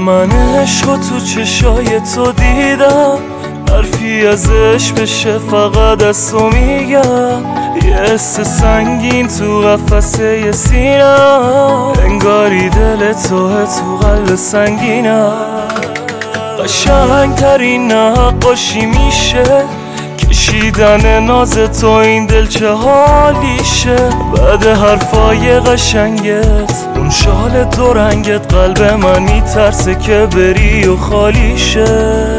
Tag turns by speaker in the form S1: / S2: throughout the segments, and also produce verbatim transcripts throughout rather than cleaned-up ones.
S1: من عشقو تو چشای تو دیدم، حرفی ازش بشه فقط از تو میگم. یه حس سنگین تو قفسه سینم، انگاری دل توه تو قلب سنگینم. قشنگ ترین نقاشی میشه کشیدن ناز تو، این دل چه حالیشه. بعد حرفای قشنگت اون شال دو رنگت، قلب من میترسه که بری و خالیشه.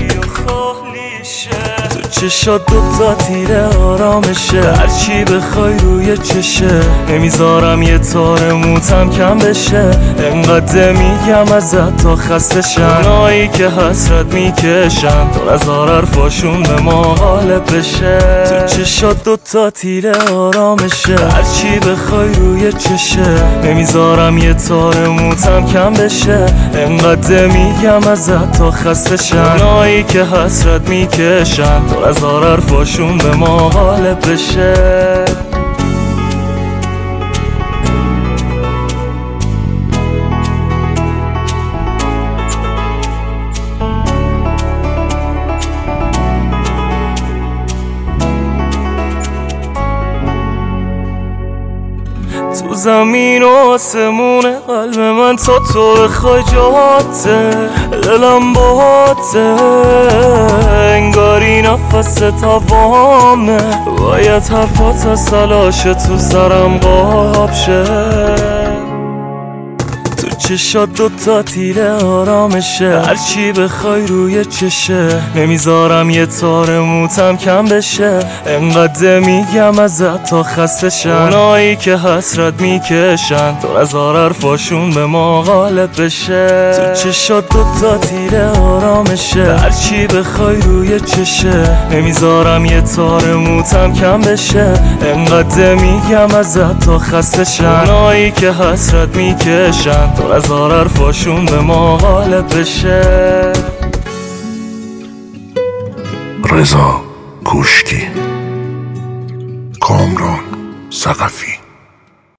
S1: چشات دوتا تیره آرامشه، هرچی بخوای روی چشه. نمیذارم یه تار موتم کم بشه، انقدر میگم ازت تا خسته شن. اونایی که حسرت میکشن تا از حرفاشون به ما غالب بشه. تو چشات دوتا تیره آرامشه، هرچی بخوای روی چشه. نمیذارم یه تار موتم کم بشه، انقدر میگم ازت تا خسته شن. اونایی که حسرت میکشن تا از حرفاشون به ما غالب بشه. تو زمین و آسمون قلب من تا تو بخوای جاته، دلم باته انگاری نفس هوامه. باید حرفات از تلاش تو سرم قاب شه. تو چشات دوتا تیره آرامشه، هرچی بخوای روی چشه. نمیذارم یه تار موتم کم بشه، انقدر میگم ازت تا خسته شن. اونایی که حسرت میکشن تا از حرفاشون به ما غالب بشه. تو چشات دوتا تیره آرامشه، هرچی بخوای روی چشه. نمیذارم یه تار موتم کم بشه، انقدر میگم ازت تا خسته شن. اونایی که حسرت میکشن تا از حرفاشون به ما غالب بشه.
S2: رضا کوشکی، کامران ثقفی.